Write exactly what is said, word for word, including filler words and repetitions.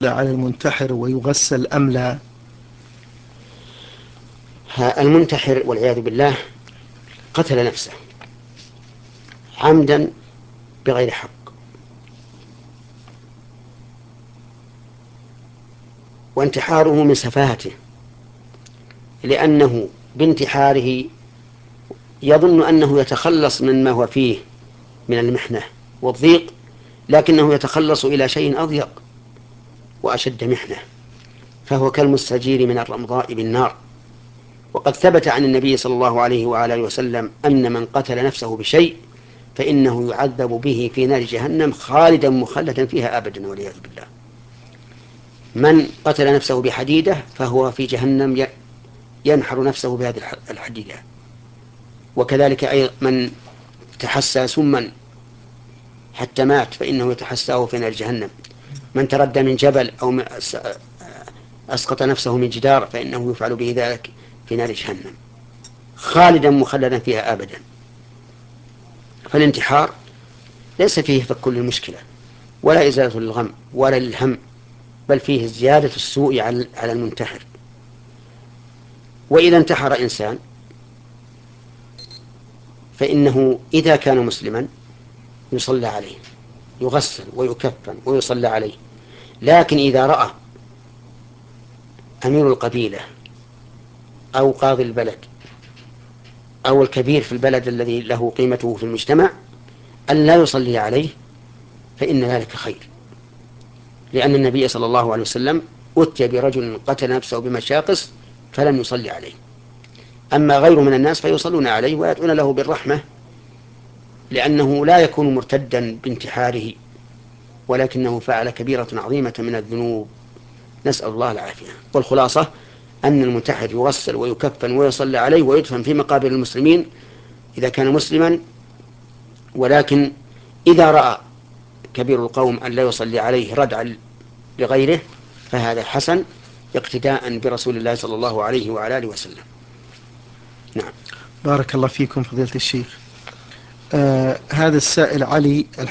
على المنتحر ويغسل أم لا؟ المنتحر والعياذ بالله قتل نفسه عمدا بغير حق، وانتحاره من سفاهته، لأنه بانتحاره يظن أنه يتخلص مما هو فيه من المحنة والضيق، لكنه يتخلص إلى شيء أضيق وأشد محنة، فهو كالمستجير من الرمضاء بالنار. وقد ثبت عن النبي صلى الله عليه وآله وسلم أن من قتل نفسه بشيء فإنه يعذب به في نار جهنم خالدا مخلدا فيها أبدا والعياذ بالله. من قتل نفسه بحديدة فهو في جهنم ينحر نفسه بهذه الحديدة. وكذلك أي من تحسى سما حتى مات فإنه يتحساه في نار جهنم. من تردى من جبل أو أسقط نفسه من جدار فإنه يفعل به ذلك في نار جهنم خالدا مخلدا فيها أبدا. فالانتحار ليس فيه فك للمشكلة ولا إزالة للغم ولا للهم، بل فيه زيادة السوء على المنتحر. وإذا انتحر إنسان فإنه إذا كان مسلما يصلى عليه، يغسل ويكفن ويصلى عليه. لكن إذا رأى أمير القبيلة أو قاضي البلد أو الكبير في البلد الذي له قيمته في المجتمع أن لا يصلي عليه فإن ذلك خير، لأن النبي صلى الله عليه وسلم أتي برجل قتل نفسه بمشاقص فلم يصلي عليه. أما غيره من الناس فيصلون عليه ويدعون له بالرحمة، لأنه لا يكون مرتدا بانتحاره، ولكنه فعل كبيرة عظيمة من الذنوب، نسأل الله العافية. والخلاصة أن المنتحر يغسل ويكفن ويصلى عليه ويدفن في مقابر المسلمين إذا كان مسلما. ولكن إذا رأى كبير القوم أن لا يصلي عليه ردعا لغيره فهذا حسن اقتداء برسول الله صلى الله عليه وعلى آله وسلم. نعم. بارك الله فيكم فضيلة الشيخ. آه هذا السائل علي